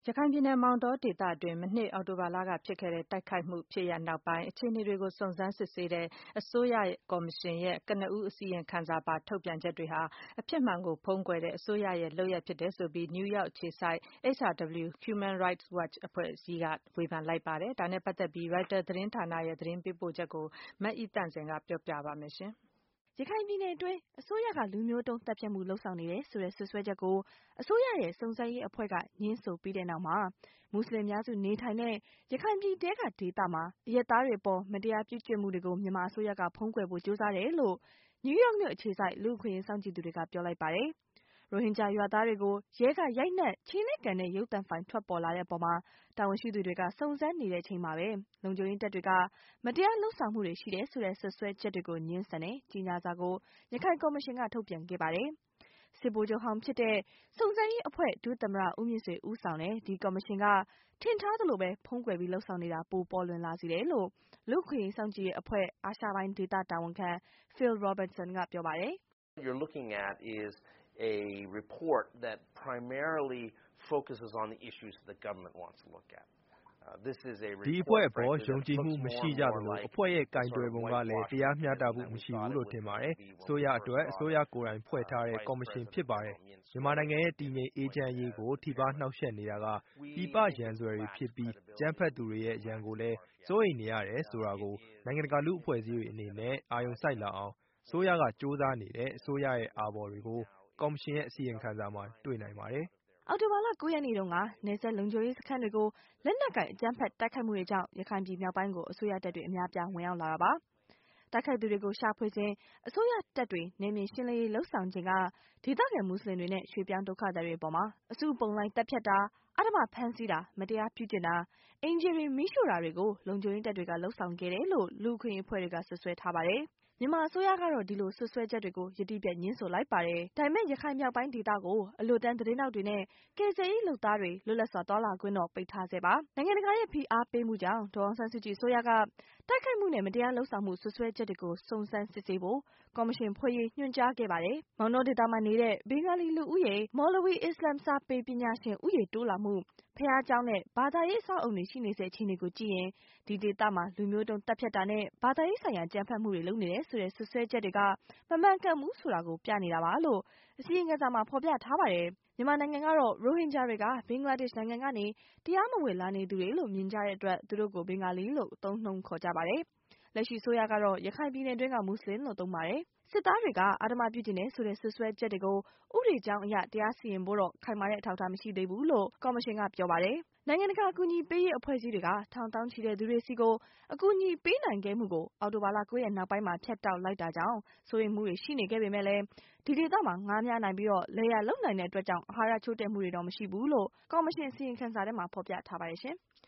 ရခိုင်ပြည်နယ်မောင်တောဒေသတွင်းမနှစ်အောက်တိုဘာလကဖြစ်ခဲ့တဲ့တိုက်ခိုက်မှုဖြစ်ရပ်နောက်ပိုင်းအခြေအနေတွေကိုစုံစမ်းစစ်ဆေးတဲ့အစိုးရကော်မရှင်ရဲ့ကနဦးအစီရင်ခံစာပါထုတ်ပြန်ချက်တွေဟာအဖြစ်မှန်ကိုဖုံးကွယ်တဲ့အစိုးရရဲ့လုပ်ရပ်ဖြစ်တယ်ဆိုပြီးနယူးယောက်အခြေစိုက် HRW Human Rights Watch အဖွဲ့အစည်းကဝေဖန်လိုက်ပါတယ်။ဒါနဲ့ပတ်သက်ပြီး Reuters သတင်းဌာနရဲ့သတင်းပေးပို့ချက်ကိုမအိသန့်စင်ကပြောပြပါမယ်။ရခိုင်ပြည်နယ်အတွင်းအစိုးရကလူမျိုးတုံးသတ်ဖြတ်မှုလုပ်ဆောင်နေတယ်ဆိုတဲ့ဆွဆွဲချက်ကိုအစိုးရရဲ့စုံစမ်းရေးအဖွဲ့ကညှင်းဆိုပြီးတဲ့နောက်မှာမွတ်စလင်များစုနေထိုင်တဲ့ရခိုင်ပြည်တဲကဒေသမှာအရက်သားတွေပေါ်မတရားပြုကျင့်မှုတွေကိုမြန်မာအစိုးရကဖုံးကွယ်ဖို့ကြိုးစားတယ်လို့နယူးယောက်မြို့အခြေစိုက်လူ့အခွင့်အရေးစောင့်ကြည့်သူတွေကပြောလိုက်ပါတယ်။ရိုဟင်ဂျာရွာသားတွေကိုရဲကရိုက်နှက်ခြေနဲ့ကန်တဲ့ရုပ်သံဖိုင်ထွက်ပေါ်လာတဲ့အပေါ်မှာတာဝန်ရှိသူတွေကစုံစမ်းနေတဲ့အချိန်မှာပဲလုံခြုံရေးတပ်တွေကမတရားလုပ်ဆောင်မှုတွေရှိတယ်ဆိုတဲ့ဆွဆွဲချက်တွေကိုညှင်းဆန်တဲ့ကြေညာစာကိုရခိုင်ကော်မရှင်ကထုတ်ပြန်ခဲ့ပါတယ်။စစ်ဗိုလ်ချုပ်ဟောင်းဖြစ်တဲ့စုံစမ်းရေးအဖွဲ့ဒုသမ္မတဦးမြင့်ဆွေဦးဆောင်တဲ့ဒီကော်မရှင်ကထင်ထားသလိုပဲဖုံးကွယ်ပြီးလုပ်ဆောင်နေတာပိုပေါ်လွင်လာစေတယ်လို့လူ့အခွင့်အရေးစောင့်ကြည့်ရေးအဖွဲ့အာရှပိုင်းဒေသတာဝန်ခံ Phil Robertson ကပြောပါတယ်။ You're looking at is a report that primarily focuses on the issues that the government wants to look at. This is a report ဒီအဖွဲ့အပေါ်ယုံကြည်မှုမရှိကြသလိုအဖွဲ့ရဲ့ကင်တွယ်ပုံကလည်းတရားမျှတမှုမရှိဘူးလို့ထင်ပါတယ်။အစိုးရအတွက်အစိုးရကိုယ်တိုင်ဖွဲ့ထားတဲ့ကော်မရှင်ဖြစ်ပါတယ်။မြန်မာနိုင်ငံရဲ့တည်ငြိမ်အေးချမ်းရေးကိုထိပါနှောက်ယှက်နေတာကပြည်ပရန်ဆွဲတွေဖြစ်ပြီးကြမ်းဖက်သူတွေရဲ့ရန်ကိုလည်းစိုးရိမ်နေရတယ်ဆိုတာကိုနိုင်ငံတကာလူ့အဖွဲ့အစည်းတွေအနေနဲ့အာရုံစိုက်လာအောင်အစိုးရကစ조사နေတဲ့အစိုးရရဲ့အာဘော်တွေကိုကော်မရှင်ရဲ့အစီရင်ခံစာမှာတွေ့နိုင်ပါတယ်။အောက်တိုဘာလ 9 ရက်နေ့တုန်းကနယ်စပ်လုံခြုံရေးစခန်းတွေကိုလက်နက်ကင်အကြမ်းဖက်တိုက်ခိုက်မှုတွေကြောင့်ရခိုင်ပြည်မြောက်ပိုင်းကိုအစိုးရတပ်တွေအများပြားဝင်ရောက်လာတာပါ။တိုက်ခိုက်သူတွေကိုရှာဖွေခြင်းအစိုးရတပ်တွေနယ်မြေရှင်းလင်းရေးလှုပ်ဆောင်ခြင်းကဒေသခံမွတ်စလင်တွေနဲ့ရွှေ့ပြောင်းဒုက္ခသည်တွေအပေါ်မှာအစုပုံလိုက်တပ်ဖြတ်တာအဓမ္မဖမ်းဆီးတာမတရားပြုကျင့်တာအင်ဂျီတွေမီးရှို့တာတွေကိုလုံခြုံရေးတပ်တွေကလှုပ်ဆောင်ခဲ့တယ်လို့လူ့အခွင့်အရေးအဖွဲ့တွေကဆွဆွဲထားပါတယ်။မြန်မာအစိုးရကတော့ဒီလိုဆွဆွဲချက်တွေကိုယတိပြတ်ညှင်းဆိုလိုက်ပါတယ်။ဒါပေမဲ့ရခိုင်မြောက်ပိုင်းဒေသကိုအလွတ်တန်းသတင်းတောက်တွေနဲ့ကယ်ဆယ်ရေးလုပ်သားတွေလွတ်လပ်စွာသွားလာခွင့်တော့ပိတ်ထားဆဲပါ။နိုင်ငံတကာရဲ့ဖိအားပေးမှုကြောင့်ဒေါ်အောင်ဆန်းစုကြည်အစိုးရကတိုက်ခိုက်မှုနဲ့မတရားလုပ်ဆောင်မှုဆွဆွဲချက်တွေကိုစုံစမ်းစစ်ဆေးဖို့ကော်မရှင်ဖွဲ့ရေးညွှန်ကြားခဲ့ပါတယ်။မောင်တောဒေသမှာနေတဲ့ဘင်္ဂါလီလူဦးရေမော်လဝီအစ္စလာမ်စာပေပညာရှင်ဦးရေတိုးလာမှုဖျားเจ้าနဲ့ဘာသာရေးအဆောက်အအုံတွေရှိနေစေအခြေအနေကိုကြည့်ရင်ဒီဒေသမှာလူမျိုးတုံးတပ်ဖြတ်တာနဲ့ဘာသာရေးဆိုင်ရာကြမ်းဖက်မှုတွေလုပ်နေတယ်ဆိုတဲ့ဆွဆွဲချက်တွေကမမှန်ကန်ဘူးဆိုတာကိုပြနေတာပါလို့အစီရင်ခံစာမှာဖော်ပြထားပါတယ်။မြန်မာနိုင်ငံကတော့ရိုဟင်ဂျာတွေကဘင်္ဂလားဒေ့ရှ်နိုင်ငံကနေတရားမဝင်လာနေသူတွေလို့မြင်ကြတဲ့အတွက်သူတို့ကိုဘင်္ဂါလီလို့သုံးနှုန်းခေါ်ကြပါတယ်။လက်ရှိအစိုးရကတော့ရခိုင်ပြည်နယ်တွင်းကမွတ်စလင်လို့သုံးပါတယ်။စစ်သားတွေကအာဓမ္မပြုကျင့်တယ်ဆိုတဲ့ဆွဆွဲချက်တွေကိုဥပဒေကြောင်းအရတရားစီရင်ဖို့တော့ခိုင်မာတဲ့အထောက်အထားမရှိသေးဘူးလို့ကော်မရှင်ကပြောပါတယ်။နိုင်ငံတကာအကူအညီပေးရေးအဖွဲ့အစည်းတွေကထောင်တောင်းချီတဲ့သူတွေစီကိုအကူအညီပေးနိုင်ခဲ့မှုကိုအောက်တိုဘာလ 9 ရက်နောက်ပိုင်းမှာဖြတ်တောက်လိုက်တာကြောင့်စိုးရိမ်မှုတွေရှိနေခဲ့ပေမဲ့လည်းဒီဒေသမှာငားများနိုင်ပြီးတော့လယ်ယာလုပ်နိုင်တဲ့အတွက်ကြောင့်အာဟာရချို့တဲ့မှုတွေတော့မရှိဘူးလို့ကော်မရှင်အစီရင်ခံစာထဲမှာဖော်ပြထားပါတယ်ရှင်။